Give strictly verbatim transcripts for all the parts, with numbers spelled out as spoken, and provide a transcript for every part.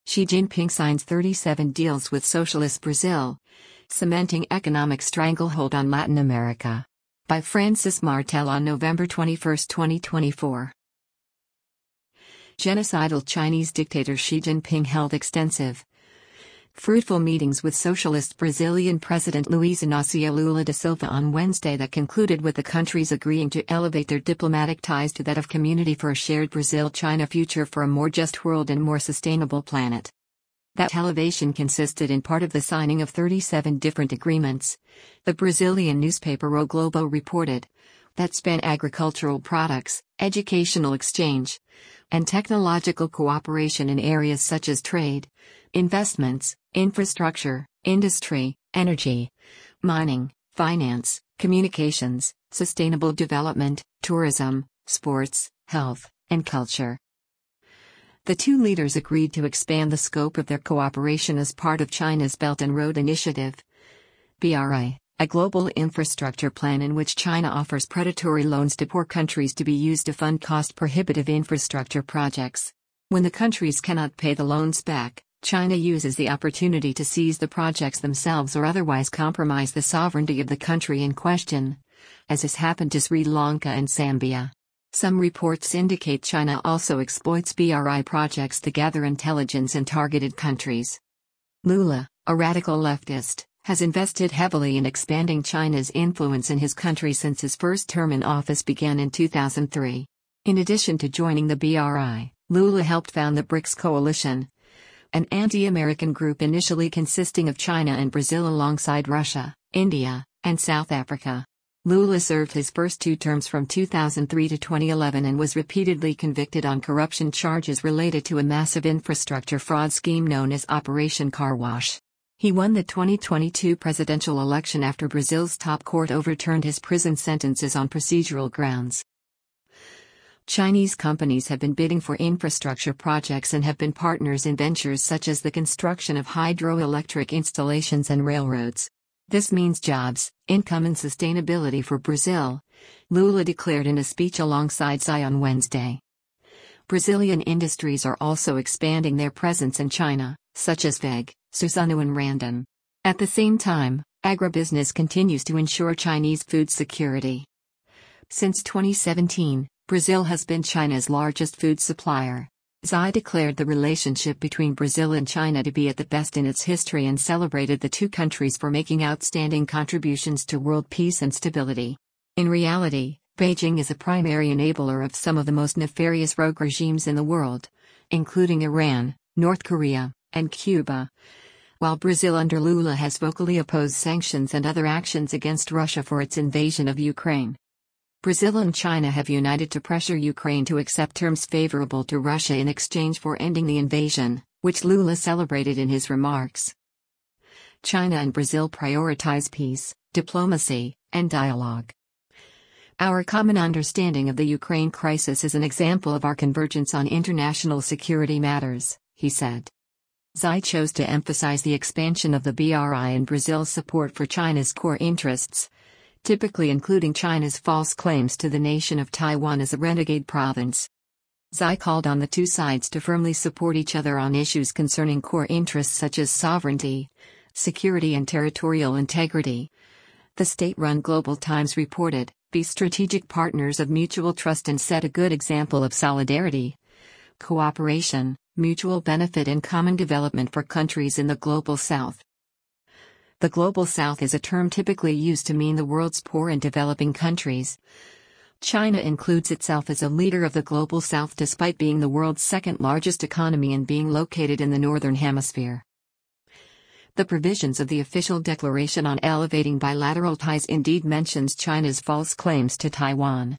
Xi Jinping signs thirty-seven deals with Socialist Brazil, cementing economic stranglehold on Latin America. By Francis Martel on November twenty-first, twenty twenty-four. Genocidal Chinese dictator Xi Jinping held extensive, fruitful meetings with socialist Brazilian President Luiz Inácio Lula da Silva on Wednesday that concluded with the countries agreeing to elevate their diplomatic ties to that of Community for a Shared Brazil-China Future for a More Just World and More Sustainable Planet. That elevation consisted in part of the signing of thirty-seven different agreements, the Brazilian newspaper O Globo reported, that span agricultural products, educational exchange, and technological cooperation in areas such as trade, investments, infrastructure, industry, energy, mining, finance, communications, sustainable development, tourism, sports, health, and culture. The two leaders agreed to expand the scope of their cooperation as part of China's Belt and Road Initiative, B R I, a global infrastructure plan in which China offers predatory loans to poor countries to be used to fund cost-prohibitive infrastructure projects. When the countries cannot pay the loans back, China uses the opportunity to seize the projects themselves or otherwise compromise the sovereignty of the country in question, as has happened to Sri Lanka and Zambia. Some reports indicate China also exploits B R I projects to gather intelligence in targeted countries. Lula, a radical leftist, has invested heavily in expanding China's influence in his country since his first term in office began in two thousand three. In addition to joining the B R I, Lula helped found the BRICS Coalition, an anti-American group initially consisting of China and Brazil alongside Russia, India, and South Africa. Lula served his first two terms from two thousand three to twenty eleven and was repeatedly convicted on corruption charges related to a massive infrastructure fraud scheme known as Operation Car Wash. He won the twenty twenty-two presidential election after Brazil's top court overturned his prison sentences on procedural grounds. Chinese companies have been bidding for infrastructure projects and have been partners in ventures such as the construction of hydroelectric installations and railroads. This means jobs, income and sustainability for Brazil, Lula declared in a speech alongside Xi on Wednesday. Brazilian industries are also expanding their presence in China, such as V E G, Suzano and Randon. At the same time, agribusiness continues to ensure Chinese food security. Since twenty seventeen, Brazil has been China's largest food supplier. Xi declared the relationship between Brazil and China to be at the best in its history and celebrated the two countries for making outstanding contributions to world peace and stability. In reality, Beijing is a primary enabler of some of the most nefarious rogue regimes in the world, including Iran, North Korea, and Cuba. While Brazil under Lula has vocally opposed sanctions and other actions against Russia for its invasion of Ukraine. Brazil and China have united to pressure Ukraine to accept terms favorable to Russia in exchange for ending the invasion, which Lula celebrated in his remarks. China and Brazil prioritize peace, diplomacy, and dialogue. Our common understanding of the Ukraine crisis is an example of our convergence on international security matters, he said. Xi chose to emphasize the expansion of the B R I and Brazil's support for China's core interests, typically including China's false claims to the nation of Taiwan as a renegade province. Xi called on the two sides to firmly support each other on issues concerning core interests such as sovereignty, security and territorial integrity. The state-run Global Times reported, "Be strategic partners of mutual trust and set a good example of solidarity, cooperation, mutual benefit and common development for countries in the Global South." The Global South is a term typically used to mean the world's poor and developing countries. China includes itself as a leader of the Global South despite being the world's second largest economy and being located in the Northern Hemisphere. The provisions of the official declaration on elevating bilateral ties indeed mentions China's false claims to Taiwan.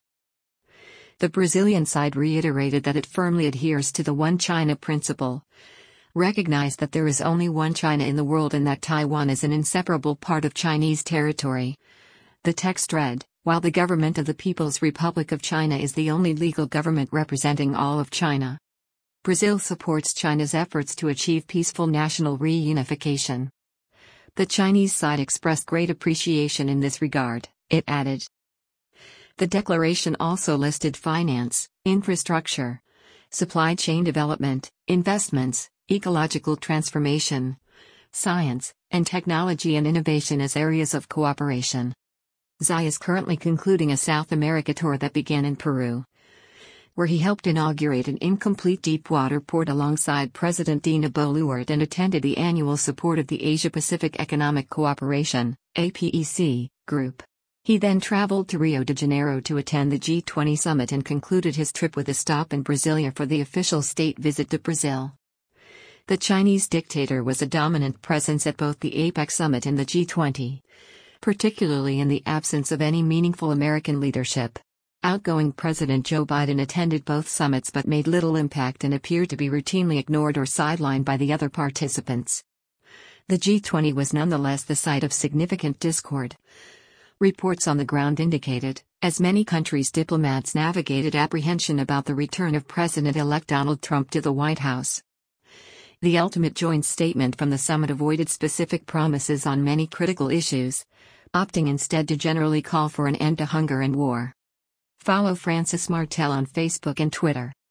The Brazilian side reiterated that it firmly adheres to the One China principle, recognized that there is only one China in the world and that Taiwan is an inseparable part of Chinese territory. The text read, "While the government of the People's Republic of China is the only legal government representing all of China, Brazil supports China's efforts to achieve peaceful national reunification." The Chinese side expressed great appreciation in this regard, it added. The declaration also listed finance, infrastructure, supply chain development, investments, ecological transformation, science, and technology and innovation as areas of cooperation. Xi is currently concluding a South America tour that began in Peru, where he helped inaugurate an incomplete deepwater port alongside President Dina Boluart and attended the annual support of the Asia-Pacific Economic Cooperation (A P E C) group. He then traveled to Rio de Janeiro to attend the G twenty summit and concluded his trip with a stop in Brasilia for the official state visit to Brazil. The Chinese dictator was a dominant presence at both the APEC summit and the G twenty, particularly in the absence of any meaningful American leadership. Outgoing President Joe Biden attended both summits but made little impact and appeared to be routinely ignored or sidelined by the other participants. The G twenty was nonetheless the site of significant discord, reports on the ground indicated, as many countries' diplomats navigated apprehension about the return of President-elect Donald Trump to the White House. The ultimate joint statement from the summit avoided specific promises on many critical issues, opting instead to generally call for an end to hunger and war. Follow Francis Martel on Facebook and Twitter.